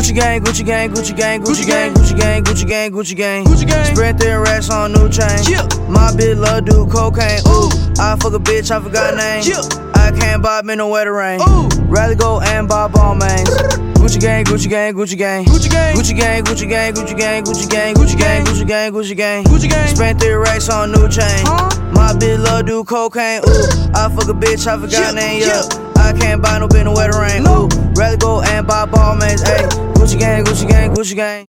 Gucci gang, Gucci gang, Gucci gang, Gucci gang, Gucci gang, Gucci gang, Gucci gang, Gucci gang. Spread their racks on new chain. My bitch love do cocaine. Ooh, I fuck a bitch, I forgot name. I can't buy me no wetter rain. Rather go and buy ball mains. Gucci gang, Gucci gang, Gucci gang, Gucci gang, Gucci gang, Gucci gang, Gucci gang, Gucci gang, Gucci gang, Gucci gang, Gucci gang, Gucci gang. Spent 3 racks on new chain. My bitch love do cocaine. Ooh, I fuck a bitch, I forgot name. Yeah, I can't buy no bitch no wetter rain. Ooh, rather go and buy ball mains. Ayy, Gucci gang, Gucci gang, Gucci gang.